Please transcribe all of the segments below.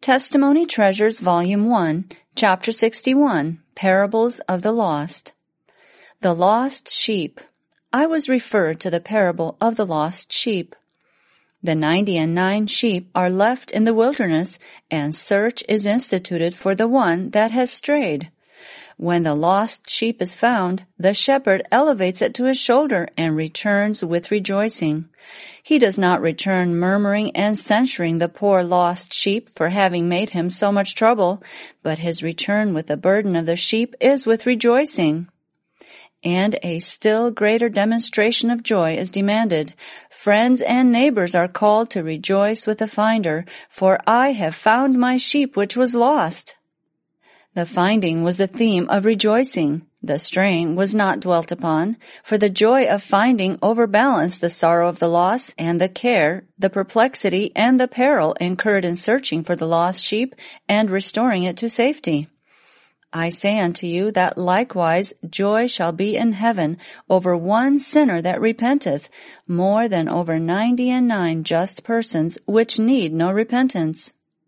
Testimony Treasures Volume 1, Chapter 61, Parables of the Lost. The Lost Sheep. I was referred to the parable of the lost sheep. The 99 sheep are left in the wilderness, and search is instituted for the one that has strayed. When the lost sheep is found, the shepherd elevates it to his shoulder and returns with rejoicing. He does not return murmuring and censuring the poor lost sheep for having made him so much trouble, but his return with the burden of the sheep is with rejoicing. And a still greater demonstration of joy is demanded. Friends and neighbors are called to rejoice with the finder, for I have found my sheep which was lost. The finding was the theme of rejoicing. The straying was not dwelt upon, for the joy of finding overbalanced the sorrow of the loss and the care, the perplexity, and the peril incurred in searching for the lost sheep and restoring it to safety. I say unto you that likewise joy shall be in heaven over one sinner that repenteth, more than over 99 just persons which need no repentance.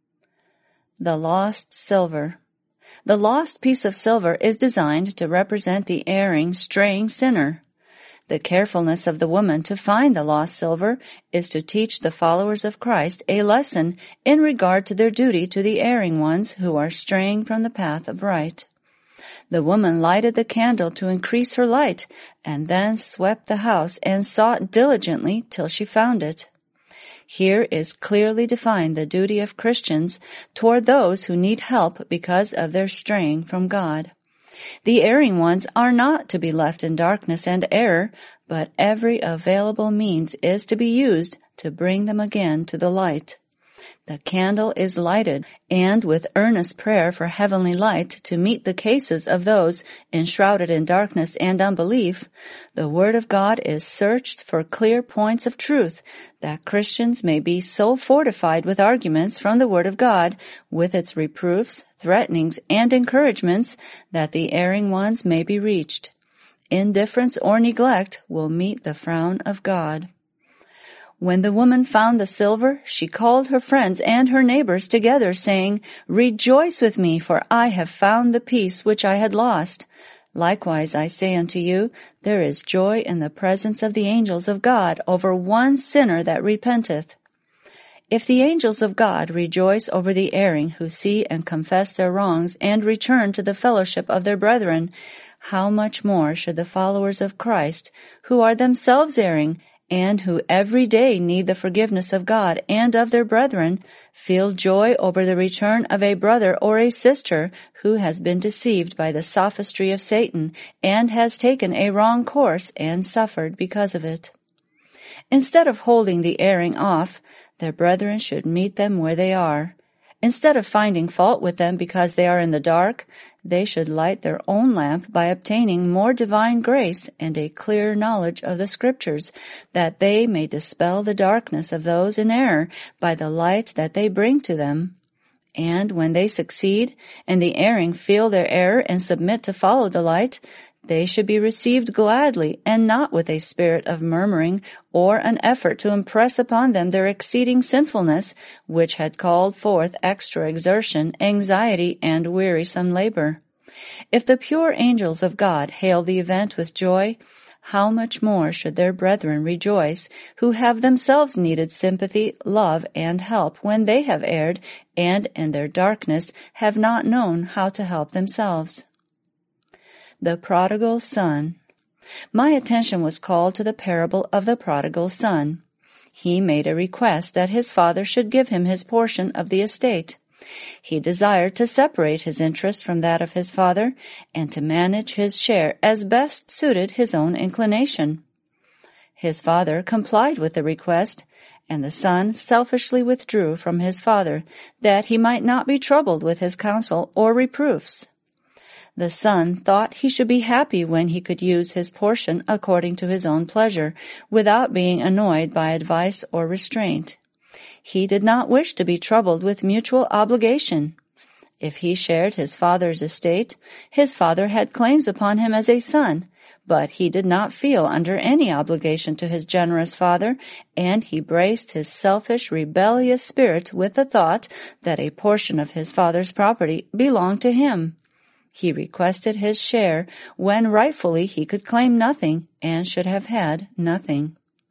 The lost silver. The lost piece of silver is designed to represent the erring, straying sinner. The carefulness of the woman to find the lost silver is to teach the followers of Christ a lesson in regard to their duty to the erring ones who are straying from the path of right. The woman lighted the candle to increase her light, and then swept the house and sought diligently till she found it. Here is clearly defined the duty of Christians toward those who need help because of their straying from God. The erring ones are not to be left in darkness and error, but every available means is to be used to bring them again to the light. The candle is lighted, and with earnest prayer for heavenly light to meet the cases of those enshrouded in darkness and unbelief, the Word of God is searched for clear points of truth, that Christians may be so fortified with arguments from the Word of God, with its reproofs, threatenings, and encouragements, that the erring ones may be reached. Indifference or neglect will meet the frown of God. When the woman found the silver, she called her friends and her neighbors together, saying, Rejoice with me, for I have found the piece which I had lost. Likewise, I say unto you, there is joy in the presence of the angels of God over one sinner that repenteth. If the angels of God rejoice over the erring who see and confess their wrongs and return to the fellowship of their brethren, how much more should the followers of Christ, who are themselves erring, and who every day need the forgiveness of God and of their brethren, feel joy over the return of a brother or a sister who has been deceived by the sophistry of Satan and has taken a wrong course and suffered because of it. Instead of holding the erring off, their brethren should meet them where they are. Instead of finding fault with them because they are in the dark, they should light their own lamp by obtaining more divine grace and a clearer knowledge of the Scriptures, that they may dispel the darkness of those in error by the light that they bring to them. And when they succeed, and the erring feel their error and submit to follow the light, they should be received gladly and not with a spirit of murmuring or an effort to impress upon them their exceeding sinfulness, which had called forth extra exertion, anxiety, and wearisome labor. If the pure angels of God hail the event with joy, how much more should their brethren rejoice, who have themselves needed sympathy, love, and help when they have erred and in their darkness have not known how to help themselves. The Prodigal Son. My attention was called to the parable of the prodigal son. He made a request that his father should give him his portion of the estate. He desired to separate his interest from that of his father and to manage his share as best suited his own inclination. His father complied with the request, and the son selfishly withdrew from his father, that he might not be troubled with his counsel or reproofs. The son thought he should be happy when he could use his portion according to his own pleasure, without being annoyed by advice or restraint. He did not wish to be troubled with mutual obligation. If he shared his father's estate, his father had claims upon him as a son, But he did not feel under any obligation to his generous father, and he braced his selfish, rebellious spirit with the thought that a portion of his father's property belonged to him. He requested his share when rightfully he could claim nothing and should have had nothing.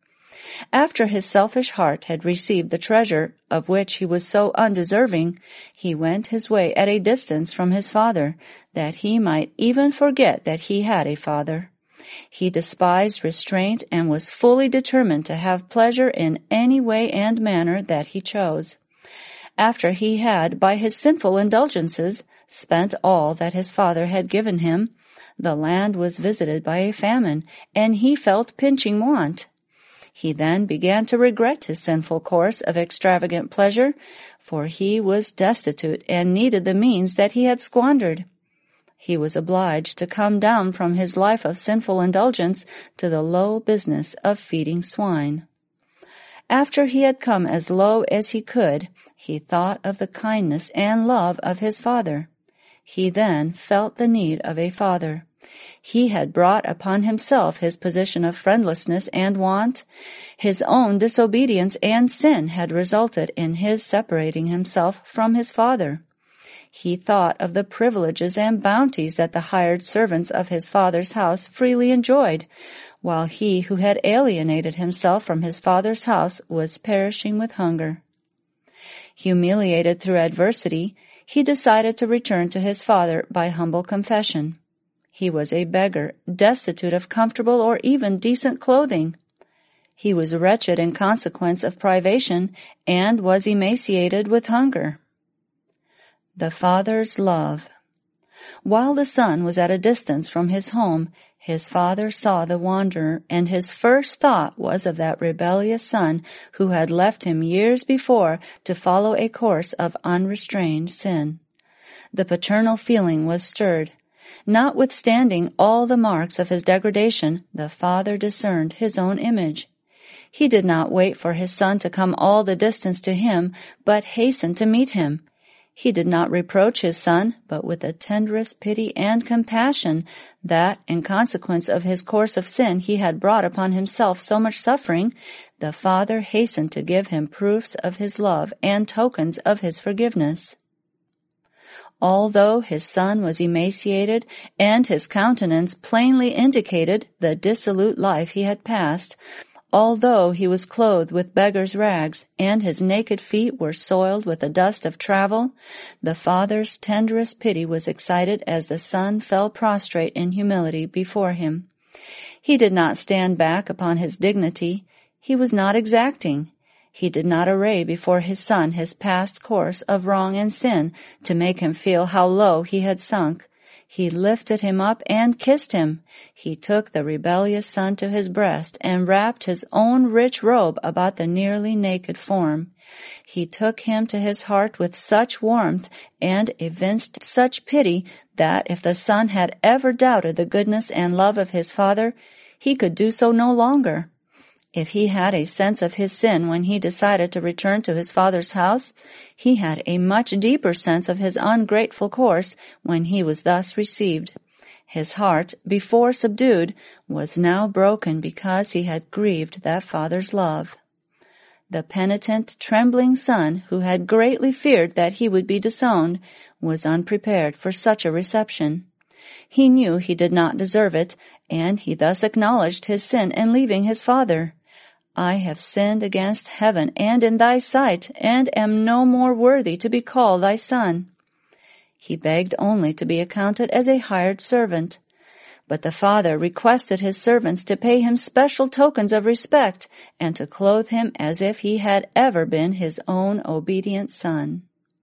After his selfish heart had received the treasure of which he was so undeserving, he went his way at a distance from his father, that he might even forget that he had a father. He despised restraint and was fully determined to have pleasure in any way and manner that he chose. After he had, by his sinful indulgences, spent all that his father had given him, the land was visited by a famine, and he felt pinching want. He then began to regret his sinful course of extravagant pleasure, for he was destitute and needed the means that he had squandered. He was obliged to come down from his life of sinful indulgence to the low business of feeding swine. After he had come as low as he could, he thought of the kindness and love of his father. He then felt the need of a father. He had brought upon himself his position of friendlessness and want. His own disobedience and sin had resulted in his separating himself from his father. He thought of the privileges and bounties that the hired servants of his father's house freely enjoyed, while he who had alienated himself from his father's house was perishing with hunger. Humiliated through adversity, he decided to return to his father by humble confession. He was a beggar, destitute of comfortable or even decent clothing. He was wretched in consequence of privation and was emaciated with hunger. The father's love. While the son was at a distance from his home, his father saw the wanderer, and his first thought was of that rebellious son who had left him years before to follow a course of unrestrained sin. The paternal feeling was stirred. Notwithstanding all the marks of his degradation, the father discerned his own image. He did not wait for his son to come all the distance to him, but hastened to meet him. He did not reproach his son, but with the tenderest pity and compassion that, in consequence of his course of sin, he had brought upon himself so much suffering, the father hastened to give him proofs of his love and tokens of his forgiveness. Although his son was emaciated and his countenance plainly indicated the dissolute life he had passed, although he was clothed with beggar's rags and his naked feet were soiled with the dust of travel, the father's tenderest pity was excited as the son fell prostrate in humility before him. He did not stand back upon his dignity. He was not exacting. He did not array before his son his past course of wrong and sin to make him feel how low he had sunk. He lifted him up and kissed him. He took the rebellious son to his breast and wrapped his own rich robe about the nearly naked form. He took him to his heart with such warmth and evinced such pity that if the son had ever doubted the goodness and love of his father, he could do so no longer. If he had a sense of his sin when he decided to return to his father's house, he had a much deeper sense of his ungrateful course when he was thus received. His heart, before subdued, was now broken because he had grieved that father's love. The penitent, trembling son, who had greatly feared that he would be disowned, was unprepared for such a reception. He knew he did not deserve it, and he thus acknowledged his sin in leaving his father. I have sinned against heaven and in thy sight, and am no more worthy to be called thy son. He begged only to be accounted as a hired servant. But the father requested his servants to pay him special tokens of respect and to clothe him as if he had ever been his own obedient son.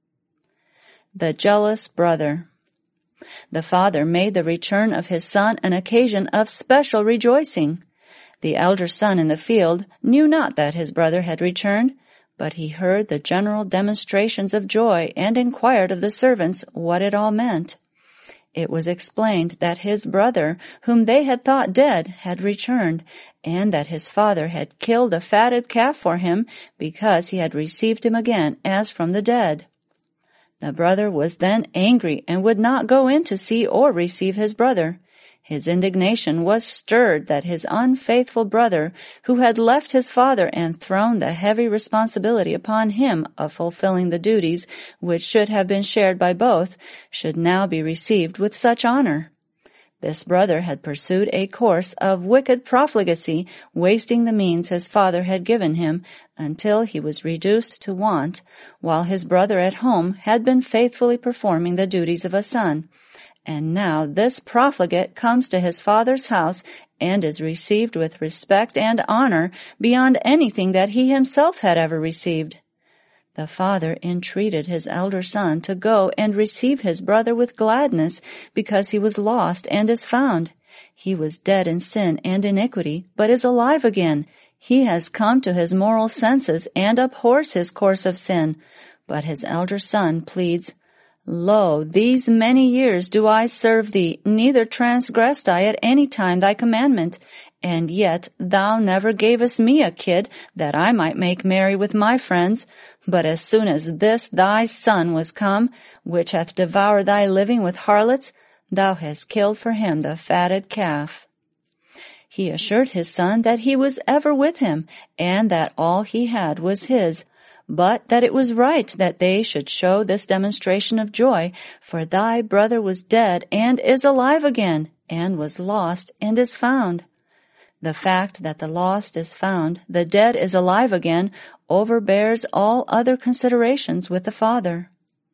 The jealous brother. The father made the return of his son an occasion of special rejoicing. The elder son in the field knew not that his brother had returned, but he heard the general demonstrations of joy and inquired of the servants what it all meant. It was explained that his brother, whom they had thought dead, had returned, and that his father had killed a fatted calf for him because he had received him again as from the dead. The brother was then angry and would not go in to see or receive his brother. His indignation was stirred that his unfaithful brother, who had left his father and thrown the heavy responsibility upon him of fulfilling the duties which should have been shared by both, should now be received with such honor. This brother had pursued a course of wicked profligacy, wasting the means his father had given him until he was reduced to want, while his brother at home had been faithfully performing the duties of a son. And now this profligate comes to his father's house and is received with respect and honor beyond anything that he himself had ever received. The father entreated his elder son to go and receive his brother with gladness, because he was lost and is found. He was dead in sin and iniquity, but is alive again. He has come to his moral senses and abhors his course of sin. But his elder son pleads, Lo, these many years do I serve thee, neither transgressed I at any time thy commandment. And yet thou never gavest me a kid that I might make merry with my friends. But as soon as this thy son was come, which hath devoured thy living with harlots, thou hast killed for him the fatted calf. He assured his son that he was ever with him, and that all he had was his, but that it was right that they should show this demonstration of joy, for thy brother was dead and is alive again, and was lost and is found. The fact that the lost is found, the dead is alive again, overbears all other considerations with the Father.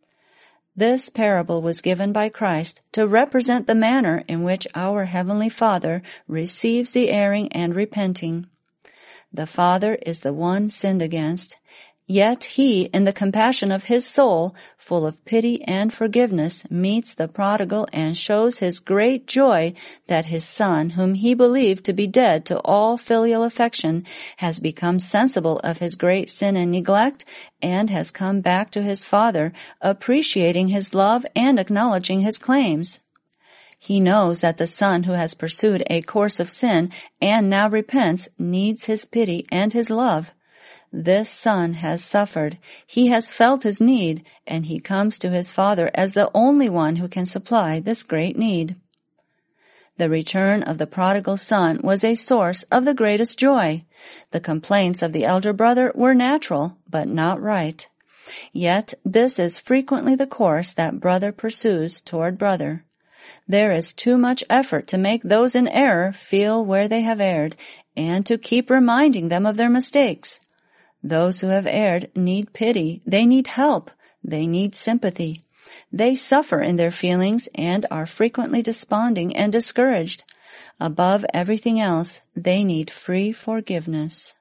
This parable was given by Christ to represent the manner in which our Heavenly Father receives the erring and repenting. The Father is the one sinned against, yet He, in the compassion of His soul, full of pity and forgiveness, meets the prodigal and shows His great joy that His Son, whom He believed to be dead to all filial affection, has become sensible of his great sin and neglect, and has come back to his Father, appreciating His love and acknowledging His claims. He knows that the son who has pursued a course of sin and now repents needs His pity and His love. This son has suffered, he has felt his need, and he comes to his Father as the only one who can supply this great need. The return of the prodigal son was a source of the greatest joy. The complaints of the elder brother were natural, but not right. Yet this is frequently the course that brother pursues toward brother. There is too much effort to make those in error feel where they have erred, and to keep reminding them of their mistakes. Those who have erred need pity, they need help, they need sympathy. They suffer in their feelings and are frequently desponding and discouraged. Above everything else, they need free forgiveness.